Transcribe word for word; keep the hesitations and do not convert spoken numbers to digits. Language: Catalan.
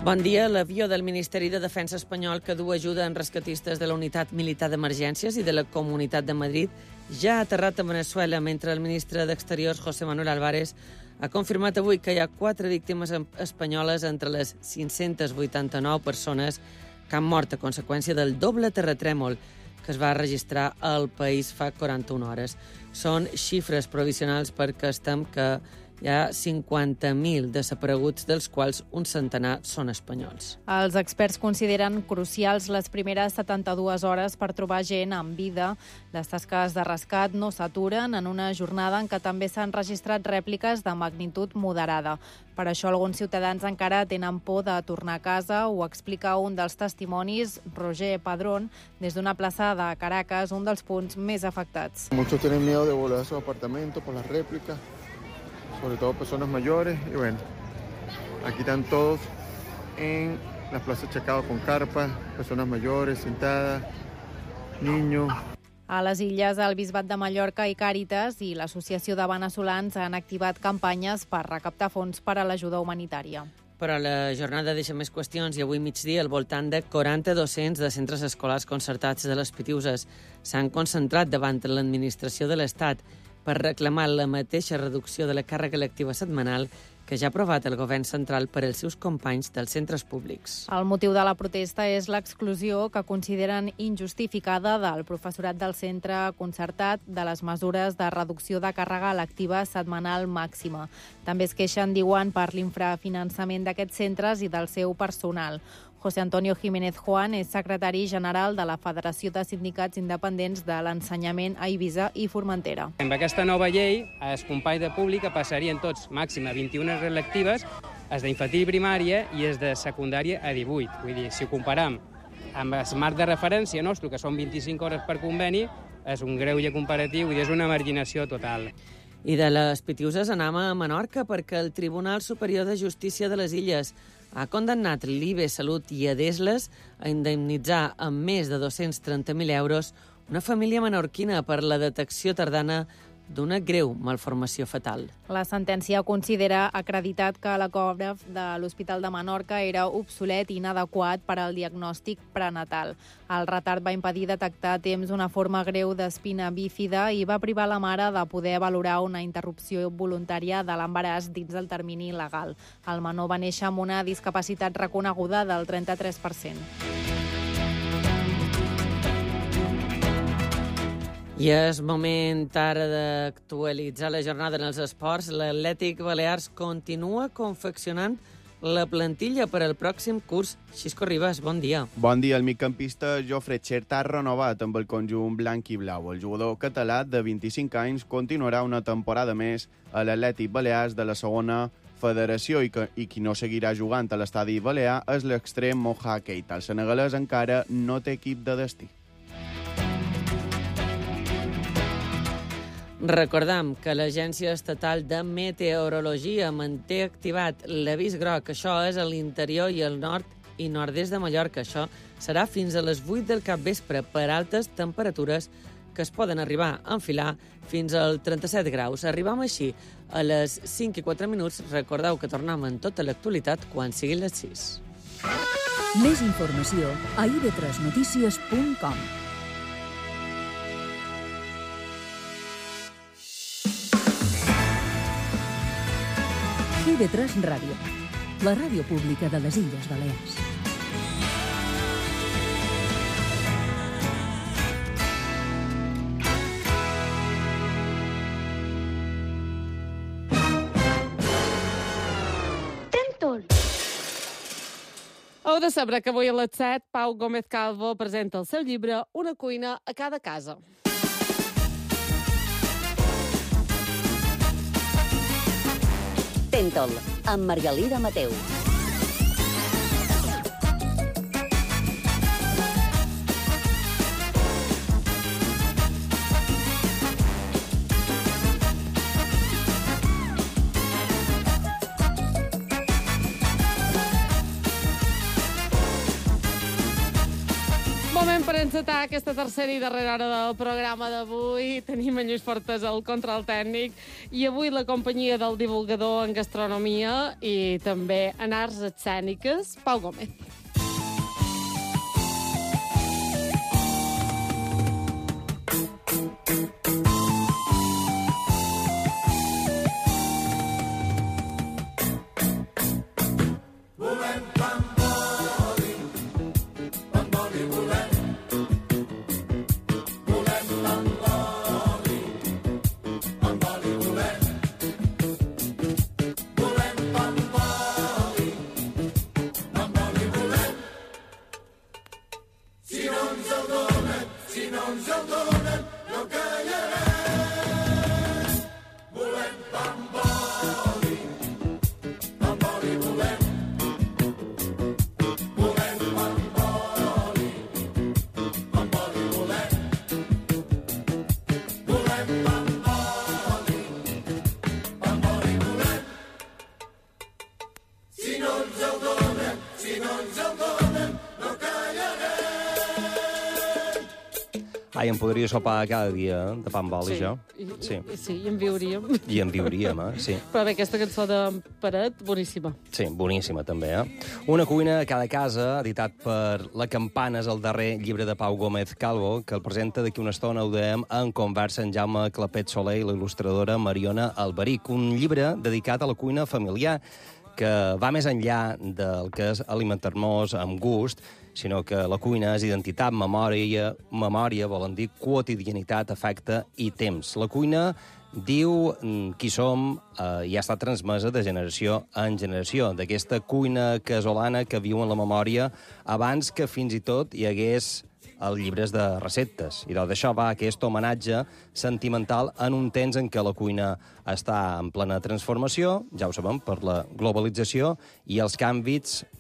Bon dia. L'avió del Ministeri de Defensa espanyol que du ajuda en rescatistes de la Unitat Militar d'Emergències i de la Comunitat de Madrid ja ha aterrat a Veneçuela, mentre el ministre d'Exteriors, José Manuel Álvarez, ha confirmat avui que hi ha quatre víctimes espanyoles entre les cinc-centes vuitanta-nou persones que han mort a conseqüència del doble terratrèmol que es va registrar al país fa quaranta-una hores. Són xifres provisionals perquè estem que hi ha cinquanta mil desapareguts, dels quals un centenar són espanyols. Els experts consideren crucials les primeres setanta-dues hores per trobar gent amb vida. Les tasques de rescat no s'aturen en una jornada en què també s'han registrat rèpliques de magnitud moderada. Per això alguns ciutadans encara tenen por de tornar a casa. Ho explica un dels testimonis, Roger Padrón, des d'una plaça de Caracas, un dels punts més afectats. Muchos tienen miedo de volver a sus apartamentos por las réplicas, sobre todo personas mayores, y bueno, aquí están todos en las plazas Chacao con carpas, personas mayores, sentadas, niños. A les illes, el Bisbat de Mallorca i Càritas i l'Associació de Veneçolans han activat campanyes per recaptar fons per a l'ajuda humanitària. Però la jornada deixa més qüestions i avui migdia al voltant de quaranta docents de centres escolars concertats de les Pitiuses s'han concentrat davant l'administració de l'Estat per reclamar la mateixa reducció de la càrrega lectiva setmanal que ja ha aprovat el govern central per als seus companys dels centres públics. El motiu de la protesta és l'exclusió que consideren injustificada del professorat del centre concertat de les mesures de reducció de càrrega lectiva setmanal màxima. També es queixen, diuen, per l'infrafinançament d'aquests centres i del seu personal. José Antonio Jiménez Juan és secretari general de la Federació de Sindicats Independents de l'Ensenyament a Eivissa i Formentera. Amb aquesta nova llei, els companys de pública passarien tots màxim a vint-i-una lectives, els d'infantil i primària i els de secundària a divuit. Vull dir, si ho comparam amb el marc de referència nostre, que són vint-i-cinc hores per conveni, és un greuge comparatiu i és una marginació total. I de les Pitiuses anem a Menorca perquè el Tribunal Superior de Justícia de les Illes ha condemnat l'I B E Salut i Adesles a indemnitzar amb més de dos-cents trenta mil euros una família menorquina per la detecció tardana d'una greu malformació fatal. La sentència considera acreditat que l'ecògraf de l'Hospital de Menorca era obsolet i inadequat per al diagnòstic prenatal. El retard va impedir detectar a temps una forma greu d'espina bífida i va privar la mare de poder valorar una interrupció voluntària de l'embaràs dins del termini legal. El menor va néixer amb una discapacitat reconeguda del trenta-tres per cent. I és moment ara d'actualitzar la jornada en els esports. L'Atlètic Balears continua confeccionant la plantilla per al pròxim curs. Xisco Ribas, bon dia. Bon dia. El migcampista Jofre Xert ha renovat amb el conjunt blanc i blau. El jugador català de vint-i-cinc anys continuarà una temporada més a l'Atlètic Balears de la segona federació i, que, i qui no seguirà jugant a l'estadi balear és l'extrem Moja Keita. El senegalès encara no té equip de destí. Recordam que l'Agència Estatal de Meteorologia manté activat l'avís groc. Això és a l'interior i al nord i nord-est de Mallorca. Això serà fins a les vuit del capvespre per altes temperatures que es poden arribar a enfilar fins als trenta-set graus. Arribam així a les cinc i quatre minuts. Recordeu que tornem en tota l'actualitat quan siguin les sis. Més informació a i ve tres notícies punt com. i ve tres Ràdio, la ràdio pública de les Illes Balears. Heu de saber que avui a les set Pau Gómez Calvo presenta el seu llibre Una cuina a cada casa. Tentol, amb Margalida Mateu. Moment per encetar aquesta tercera i darrera hora del programa d'avui. Tenim en Lluís Fortes al control tècnic i avui la companyia del divulgador en gastronomia i també en arts escèniques, Pau Gómez. Ai, em podria sopar cada dia de pa amb oli, Sí, jo. i, Sí. i, sí, i en viuríem. I en viuríem, eh? Sí. Però bé, aquesta cançó de Peret, boníssima. Sí, boníssima també, eh? Una cuina a cada casa, editat per La Campana, és el darrer llibre de Pau Gómez Calvo, que el presenta d'aquí una estona, ho dèiem, en conversa en Jaume Clapet Soler i la il·lustradora Mariona Alberic. Un llibre dedicat a la cuina familiar, que va més enllà del que és alimentar-nos amb gust, sinó que la cuina és identitat, memòria, memòria, volen dir quotidianitat, afecte i temps. La cuina diu qui som eh, i ha estat transmesa de generació en generació, d'aquesta cuina casolana que viu en la memòria abans que fins i tot hi hagués els llibres de receptes. I d'això va aquest homenatge sentimental en un temps en què la cuina està en plena transformació, ja ho sabem, per la globalització i els canvis